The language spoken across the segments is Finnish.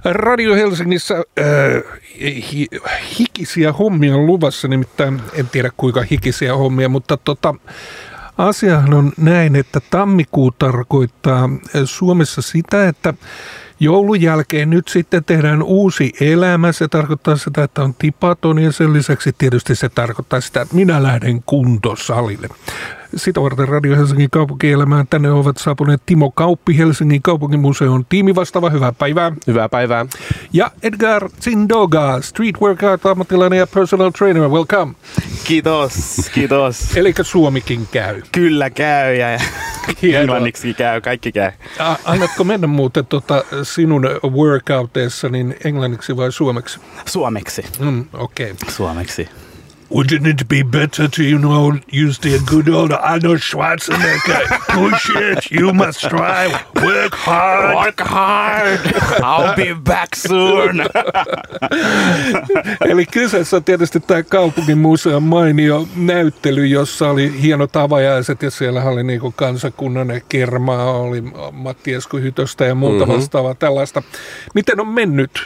Radio Helsingissä hikisiä hommia on luvassa, nimittäin en tiedä kuinka hikisiä hommia, mutta asiahan on näin, että tammikuu tarkoittaa Suomessa sitä, että joulun jälkeen nyt sitten tehdään uusi elämä. Se tarkoittaa sitä, että on tipaton ja sen lisäksi tietysti se tarkoittaa sitä, että minä lähden kuntosalille. Sitä varten Radio Helsingin kaupunkielämään tänne ovat saapuneet Timo Kauppi, Helsingin kaupunkimuseon tiimivastaava. Hyvää päivää. Hyvää päivää. Ja Edgar Zindoga, street workout-ammattilainen ja personal trainer. Welcome. Kiitos. Elikkä suomikin käy. Kyllä käy ja englanniksi käy, kaikki käy. Annatko mennä muuten sinun workouteissa niin englanniksi vai suomeksi? Suomeksi. Okei. Suomeksi. Wouldn't it be better to, use the good old Arnold Schwarzenegger? Push it, you must strive, work hard. Work hard, I'll be back soon. Eli kyseessä on tietysti tämä kaupungin museon mainio näyttely, jossa oli hienot avajaiset ja siellä oli niinku kansakunnan kermaa, oli Matti Esko-Hytöstä ja muuta vastaavaa tällaista. Miten on mennyt?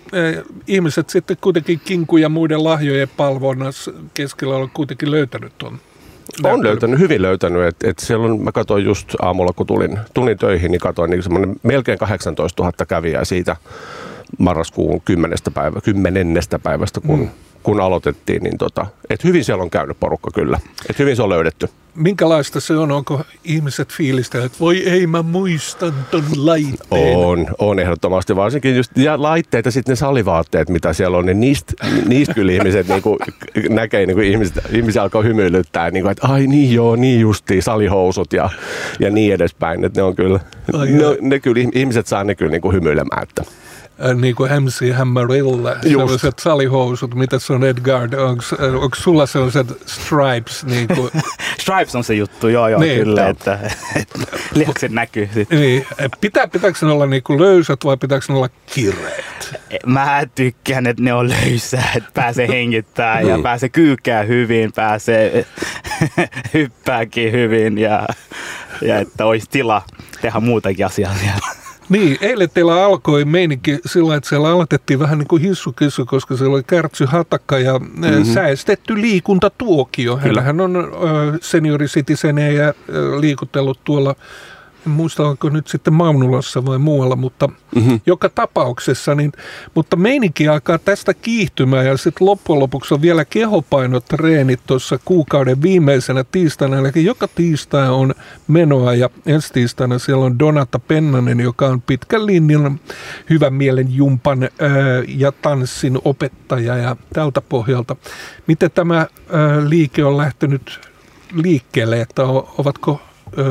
Ihmiset sitten kuitenkin kinkun ja muiden lahjojen palvonnassa keskellä on kuitenkin löytänyt tuon. On löytänyt, hyvin löytänyt. Et siellä on, mä katsoin just aamulla, kun tulin töihin, niin katsoin niin semmoinen melkein 18 000 kävijää siitä marraskuun 10. päivästä, kun aloitettiin. Niin et hyvin siellä on käynyt porukka kyllä. Et hyvin se on löydetty. Minkälaista se on? Onko ihmiset fiilistä, että voi ei mä muistan ton laitteen? On ehdottomasti. Varsinkin just ja laitteet ja sitten ne salivaatteet, mitä siellä on, niin niistä kyllä ihmiset niinku, näkee, niinku ihmiset alkaa hymyilyttää, niinku, että ai niin joo, niin justiin, salihousut ja niin edespäin. Että ne on kyllä, ne kyllä, ihmiset saa ne kyllä niinku hymyilemään, että. Niin kuin MC Hammerilla, sellaiset salihousut. Mitä se on, Edgar? Onko sulla sellaiset stripes? Niin kuin? Stripes on se juttu, joo niin, kyllä, että lihakset näkyy. Niin. Pitääkö ne olla niin kuin löysät vai pitääkö ne olla kireet? Mä tykkään, että ne on löysää, että pääsee hengittämään ja pääsee kyykkää hyvin, pääsee hyppääkin hyvin ja että olisi tila tehdä muutakin asiaa siellä. Niin, eilen teillä alkoi meininki sillä, että siellä aloitettiin vähän niin kuin hissukissu, koska siellä oli Kärtsy Hatakka ja säestetty liikuntatuokio. Hänhän on senior citizenejä liikutellut tuolla, en muista onko nyt sitten Maunulassa vai muualla, mutta joka tapauksessa. Mutta meininki alkaa tästä kiihtymään ja sitten loppujen lopuksi on vielä kehopainotreenit tuossa kuukauden viimeisenä tiistaina. Eli joka tiistai on menoa ja ensi tiistaina siellä on Donata Pennanen, joka on pitkän linjan hyvän mielen jumpan ja tanssin opettaja ja tältä pohjalta. Miten tämä liike on lähtenyt liikkeelle, että ovatko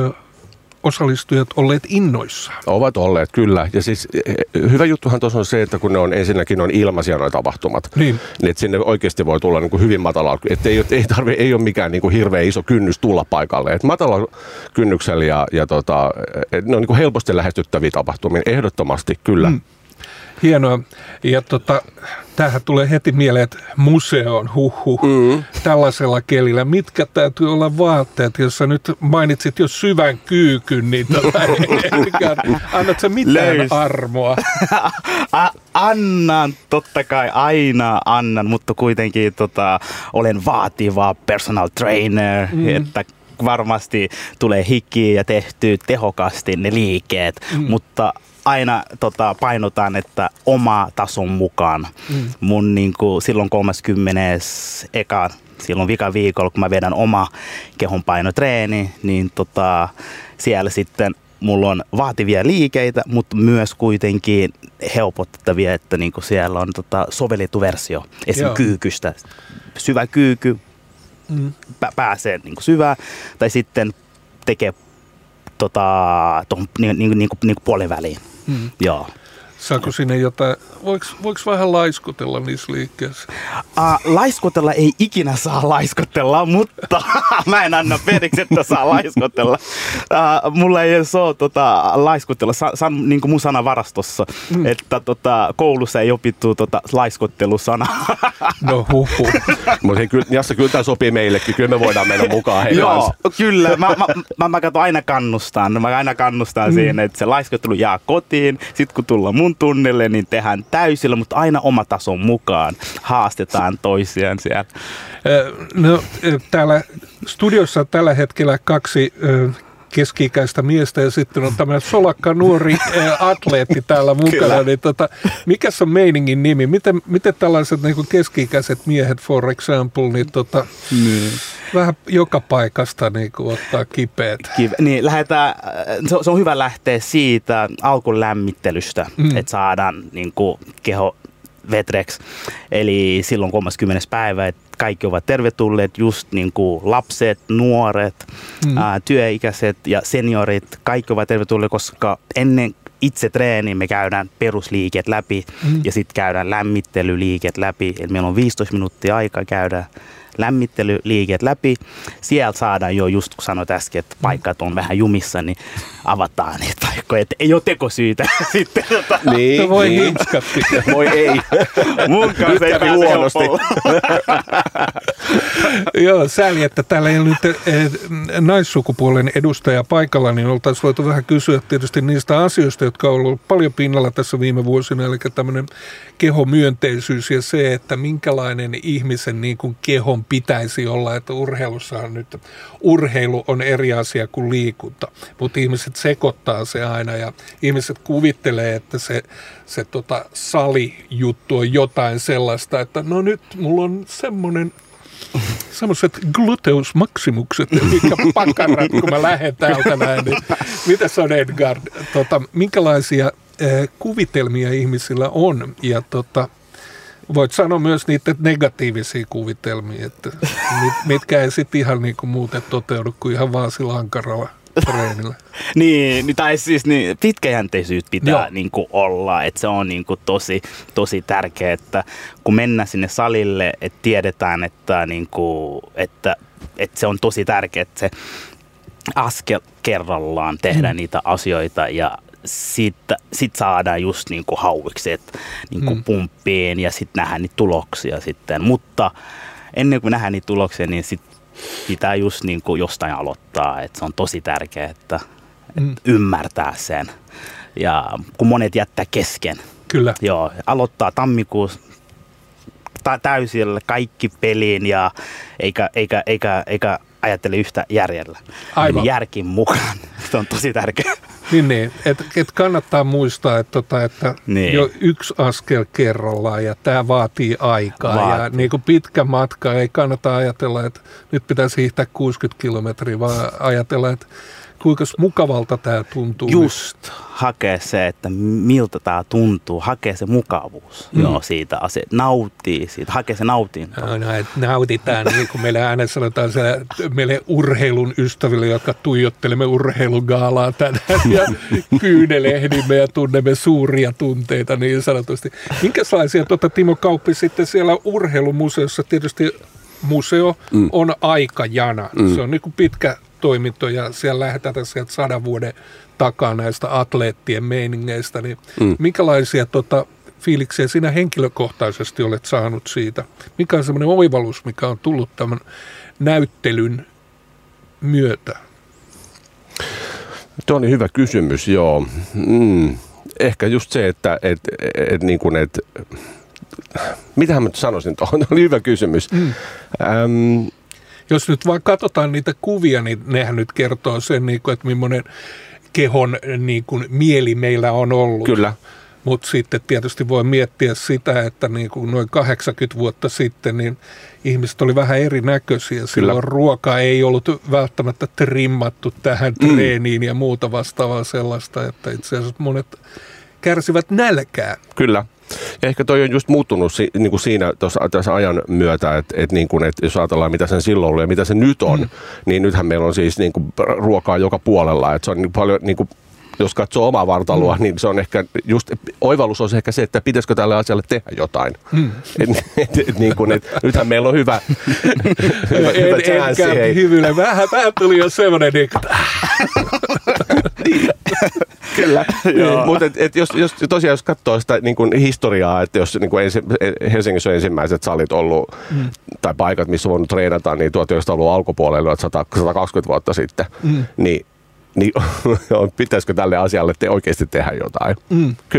osallistujat olleet innoissaan? Ovat olleet, kyllä. Ja siis hyvä juttuhan tuossa on se, että kun ne on ensinnäkin on ilmaisia nuo tapahtumat, niin että sinne oikeasti voi tulla niin kuin hyvin matalalla, että ei ole mikään niin kuin hirveän iso kynnys tulla paikalle. Että matalalla kynnyksellä ja ne on niin kuin helposti lähestyttäviä tapahtumia, ehdottomasti kyllä. Hienoa. Ja tämähän tulee heti mieleen, että museoon, tällaisella kelillä. Mitkä täytyy olla vaatteet, jos sä nyt mainitsit jo syvän kyykyn, niin annat sä mitään armoa? Annan, totta kai aina annan, mutta kuitenkin olen vaativa personal trainer, että varmasti tulee hikkiä ja tehty tehokasti ne liikkeet, mutta aina painotan, että oma tason mukaan. Mun silloin 30. silloin vikaviikolla, kun mä vedän oma kehonpainotreeni, niin siellä sitten mulla on vaativia liikeitä, mutta myös kuitenkin helpottavia, että siellä on sovellettu versio esimerkiksi kyykystä. Syvä kyykky pääsee syvään, tai sitten tekee puolen väliin. Joo. Saako sinne jotain, voiko vähän laiskotella niissä liikkeissä? Laiskotella ei ikinä saa laiskotella, mutta mä en anna periksi, että saa laiskotella. Mulla ei edes ole laiskotella, niin kuin mun sanavarastossa, että koulussa ei opittu laiskottelusana. No huhu. Mutta Jassa, kyllä tämä sopii meillekin, kyllä me voidaan mennä mukaan heidän kanssa. Joo, kyllä. Mä aina kannustan. Siinä, että se laiskottelu jää kotiin, sit kun tullaan mun tunnille, niin tehdään täysillä, mutta aina oma tason mukaan. Haastetaan toisiaan siellä. No, täällä studiossa tällä hetkellä 2 keski-ikäistä miestä ja sitten on tämä solakka nuori atleetti täällä mukana. Niin mikäs on meiningin nimi? Miten tällaiset niin kuin keski-ikäiset miehet, for example, niin vähän joka paikasta niin kuin ottaa kipeät? Niin, se on hyvä lähteä siitä alkulämmittelystä, että saadaan niin kuin keho vetreksi. Eli silloin 30. päivä, että kaikki ovat tervetulleet, just niin kuin lapset, nuoret, työikäiset ja seniorit, kaikki ovat tervetulleet, koska ennen itse treeni me käydään perusliiket läpi ja sitten käydään lämmittelyliiket läpi. Eli meillä on 15 minuuttia aikaa käydä lämmittelyliiket läpi. Sieltä saadaan jo, just kun sanoit äsken, että paikat on vähän jumissa, niin avataan niitä paikkoja. Että ei ole tekosyytä sitten. Niin, no voi himskatti. Voi ei. Mun kanssa ei pääse huonosti. Joo, sääli, että täällä ei ole nyt naissukupuolen edustaja paikalla, niin oltaisiin voitu vähän kysyä tietysti niistä asioista, jotka on ollut paljon pinnalla tässä viime vuosina, eli tämmöinen kehomyönteisyys ja se, että minkälainen ihmisen niin kuin kehon pitäisi olla, että urheilussahan nyt urheilu on eri asia kuin liikunta, mutta ihmiset sekoittaa se aina ja ihmiset kuvittelee, että se salijuttu on jotain sellaista, että no nyt mulla on semmoiset gluteus maximukset, mikä pakarat, kun mä lähden täältä näin, niin mitäs on Edgar? Minkälaisia kuvitelmia ihmisillä on ja voit sanoa myös niitä negatiivisia kuvitelmia, että mitkä ei sitten ihan niin kuin muuten toteudu kuin ihan vaan sillä ankaralla treenillä. Niin, tai siis pitkäjänteisyys pitää niin kuin olla, että se on niin kuin tosi tärkeää, että kun mennään sinne salille, että tiedetään, että se on tosi tärkeää, että se askel kerrallaan tehdä niitä asioita ja sit saadaan just niinku hauikset niinku pumppiin ja sitten nähdään niitä tuloksia sitten. Mutta ennen kuin nähdään niitä tuloksia, niin sit pitää just niinku jostain aloittaa. Et se on tosi tärkeää, että ymmärtää sen. Ja kun monet jättää kesken. Kyllä. Joo, aloittaa tammikuussa täysillä kaikki peliin ja eikä ajattele yhtä järjellä. Aivan. Eli järkin mukaan. Se on tosi tärkeää. Niin, että kannattaa muistaa, että niin. Jo yksi askel kerrallaan ja tämä vaatii aikaa. Ja niin kuin pitkä matka ei kannata ajatella, että nyt pitäisi hiihtää 60 kilometriä, vaan ajatella, että kuinka mukavalta tämä tuntuu. Just hakee se, että miltä tämä tuntuu, hakee se mukavuus siitä asiasta, nauttii siitä, hakee se nautinto. No, nautitaan, niin kuin meillä aina sanotaan meille urheilun ystäville, jotka tuijottelemme urheilugaalaa tänään ja kyynelehdimme ja tunnemme suuria tunteita niin sanotusti. Minkälaisia Timo Kauppi sitten siellä urheilumuseossa, tietysti museo on aikajana, se on niin kuin pitkä toiminto ja siellä lähdetään sieltä 100 vuoden takaa näistä atleettien meiningeistä, niin minkälaisia fiiliksiä sinä henkilökohtaisesti olet saanut siitä? Mikä on semmoinen oivallus, mikä on tullut tämän näyttelyn myötä? Tuo on hyvä kysymys, joo. Ehkä just se, että mitähän mä nyt sanoisin tuohon, oli hyvä kysymys. Jos nyt vaan katsotaan niitä kuvia, niin nehän nyt kertoo sen, että millainen kehon mieli meillä on ollut. Kyllä. Mutta sitten tietysti voi miettiä sitä, että noin 80 vuotta sitten niin ihmiset oli vähän erinäköisiä. Silloin ruoka ei ollut välttämättä trimmattu tähän treeniin ja muuta vastaavaa sellaista, että itse asiassa monet kärsivät nälkää. Kyllä. Ja ehkä toi on just muuttunut niin kuin siinä tuossa ajan myötä, että jos ajatellaan mitä sen silloin oli ja mitä se nyt on, niin nythän meillä on siis niin kuin ruokaa joka puolella. Että se on niin paljon, niin kuin, jos katsoo omaa vartaloa, niin se on ehkä just, oivallus on ehkä se, että pitäisikö tälle asialle tehdä jotain. Nythän meillä on hyvä chanssi. Hyville. Vähän tuli jo semmoinen, Kyllä, mutta jos tosiaan jos katsoo sitä niin kuin historiaa, että jos niin kuin Helsingissä on ensimmäiset salit ollut, tai paikat, missä on voinut treenata, niin 1900-luvun alkupuolella 120 vuotta sitten, niin pitäisikö tälle asialle oikeasti tehdä jotain? Kyllä.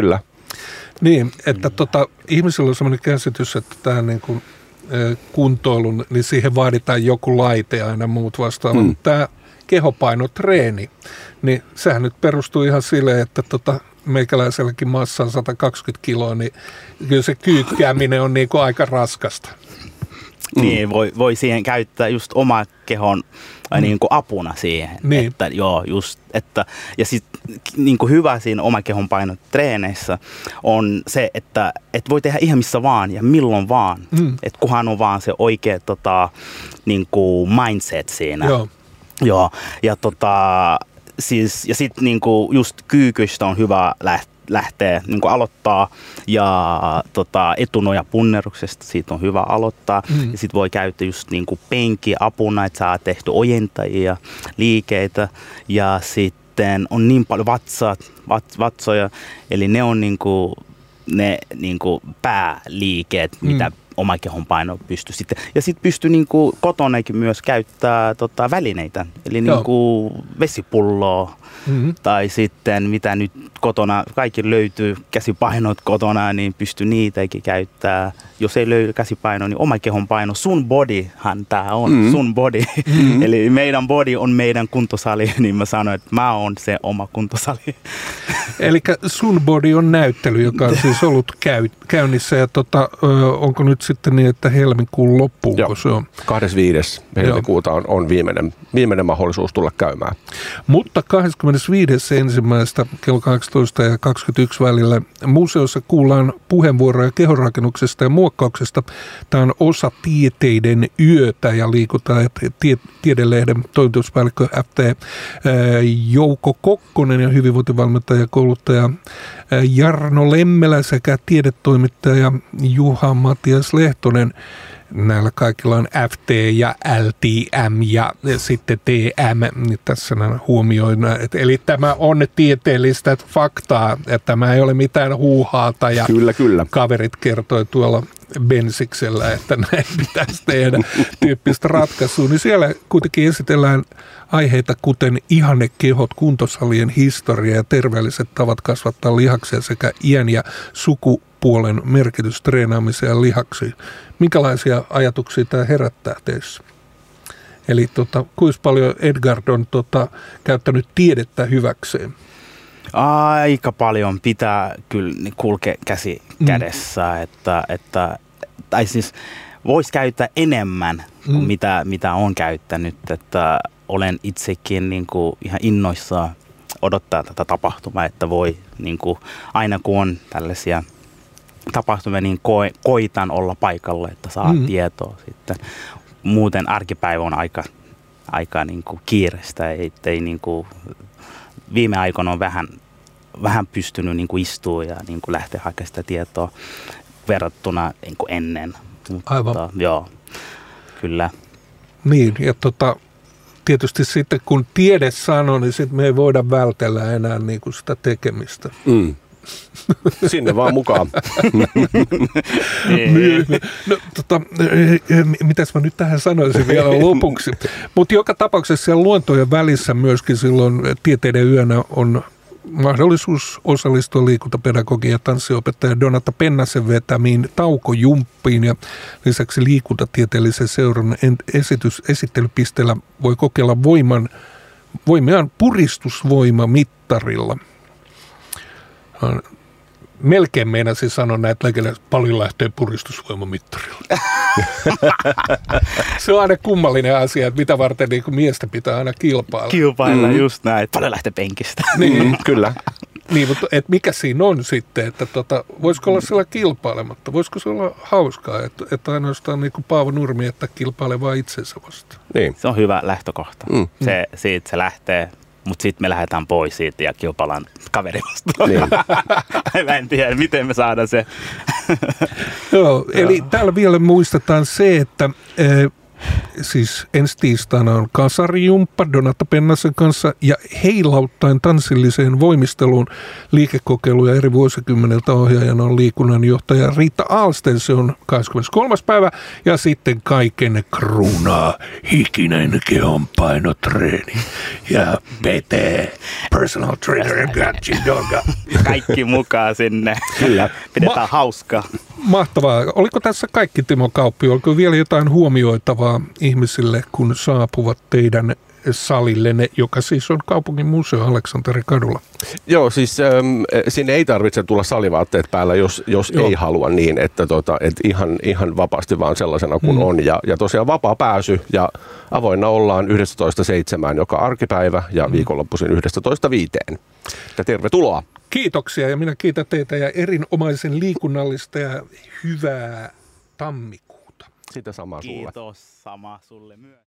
Niin, että ihmisillä on sellainen käsitys, että tämä niin kuin kuntoilun, niin siihen vaaditaan joku laite ja aina muut vastaavat. Mutta tämä kehopainotreeni, niin sehän nyt perustuu ihan silleen, että meikäläiselläkin massa on 120 kiloa, niin kyllä se kyykkääminen on niin kuin aika raskasta. Niin, voi siihen käyttää just oma kehon niin kuin apuna siihen. Niin. Että, joo, just, että, ja sitten niin kuin hyvä siinä oma kehon painotreeneissä on se, että voi tehdä ihan missä vaan ja milloin vaan. Että kunhan on vaan se oikea niin kuin mindset siinä. Joo. Ja siis, ja sitten niinku just kyykystä on hyvä lähteä niinku aloittaa ja etunojapunneruksesta siitä on hyvä aloittaa. Ja sitten voi käyttää just niinku penki apuna, että saa tehty ojentajia, liikeitä ja sitten on niin paljon vatsoja, eli ne on niinku ne niinku pääliikeet, mitä oma kehon paino pystyy sitten. Ja sitten pystyy niinku kotonakin myös käyttää välineitä, eli niinku vesipulloa tai sitten mitä nyt kotona, kaikki löytyy käsipainot kotona, niin pystyy niitäkin käyttää. Jos ei löydy käsipaino, niin oma kehon paino, sun bodyhan tää on, sun body. Eli meidän body on meidän kuntosali, niin mä sanoin, että mä oon se oma kuntosali. Eli sun body on näyttely, joka on siis ollut käynnissä ja onko nyt sitten niin, että helmikuun loppuun, kun se on? 25. helmikuuta on viimeinen mahdollisuus tulla käymään. Mutta 25.1. kello 12 ja 21 välillä museossa kuullaan puheenvuoroja kehonrakennuksesta ja muokkauksesta. Tämä on osa Tieteiden yötä ja liikutaan Tiedelehden toimituspäällikkö FT Jouko Kokkonen ja hyvinvointivalmentaja ja kouluttaja Jarno Lemmelä sekä tiedetoimittaja Juha Matias Lehtonen. Näillä kaikilla on FT ja LTM ja sitten TM, niin tässä huomioina. Eli tämä on tieteellistä faktaa, että tämä ei ole mitään huuhaata ja kyllä. Kaverit kertoi tuolla Bensiksellä, että näin pitäisi tehdä tyyppistä ratkaisua. Niin siellä kuitenkin esitellään aiheita kuten ihannekehot, kuntosalien historia ja terveelliset tavat kasvattaa lihaksia sekä iän ja sukupuolen merkitys treenaamiseen ja lihaksiin. Minkälaisia ajatuksia tämä herättää teissä? Eli kuinka paljon Edgard on käyttänyt tiedettä hyväkseen? Aika paljon pitää kyllä kulkea käsi kädessä, tai siis voisi käyttää enemmän kuin mitä on käyttänyt, että olen itsekin niin kuin ihan innoissaan odottaa tätä tapahtumaa, että voi niin kuin, aina kun on tällaisia tapahtumia, niin koitan olla paikalla, että saa tietoa sitten. Muuten arkipäivä on aika niin kuin kiireistä, ettei niin kuin, viime aikoina on vähän pystynyt niin kuin istua ja niin kuin lähteä hakemaan sitä tietoa verrattuna niin kuin ennen. Aivan. Mutta, joo, kyllä. Niin, ja tietysti sitten kun tiede sanoo, niin sitten me ei voida vältellä enää niin kuin sitä tekemistä. Sinne vaan mukaan. No, mitäs mä nyt tähän sanoisin vielä lopuksi. Mutta joka tapauksessa siellä luontojen välissä myöskin silloin Tieteiden yönä on mahdollisuus osallistua liikuntapedagogian ja tanssiopettaja Donata Pennasen vetämiin taukojumppiin ja lisäksi liikuntatieteellisen seuran esittelypisteellä voi kokeilla voimiaan puristusvoimamittarilla. Melkein meinasin sanoa näitä paljon lähtee puristusvoimamittarilla. Se on aina kummallinen asia, että mitä varten niin miestä pitää aina kilpailla. Kilpailla, just näin. Paljon lähtee penkistä. Niin, kyllä. Niin, mutta mikä siinä on sitten, että voisiko olla siellä kilpailematta? Voisiko se olla hauskaa, että ainoastaan niin kuin Paavo Nurmi, että kilpailee vaan itsensä vastaan? Niin. Se on hyvä lähtökohta. Siitä se lähtee. Mutta sitten me lähdetään pois siitä ja kilpaillaan kaveri vastaan. Niin. Mä en tiedä, miten me saadaan se. Joo, eli täällä vielä muistetaan se, että siis ensi tiistaina on kasarijumppa Donatta Pennasen kanssa ja heilauttaen tanssilliseen voimisteluun liikekokeiluja eri vuosikymmeneltä ohjaajana on liikunnanjohtaja Riitta Ahlsten. Se on 23. päivä ja sitten kaiken kruunaa hikinen kehonpainotreeni ja Pete, personal trainer, Gatchi Dogga. Kaikki mukaan sinne. Kyllä. Pidetään hauskaa. Mahtavaa. Oliko tässä kaikki, Timo Kauppi? Oliko vielä jotain huomioitavaa ihmisille, kun saapuvat teidän salillenne, joka siis on kaupungin museo Aleksanterikadulla? Joo, siis sinne ei tarvitse tulla salivaatteet päällä, jos ei halua niin, että ihan vapaasti vaan sellaisena kuin on. Ja tosiaan vapaa pääsy ja avoinna ollaan 11.7. joka arkipäivä ja viikonloppuisin 11.5. Ja tervetuloa! Kiitoksia ja minä kiitän teitä ja erinomaisen liikunnallista ja hyvää tammikuuta. Sitä samaa sulle. Kiitos, sama sulle myös.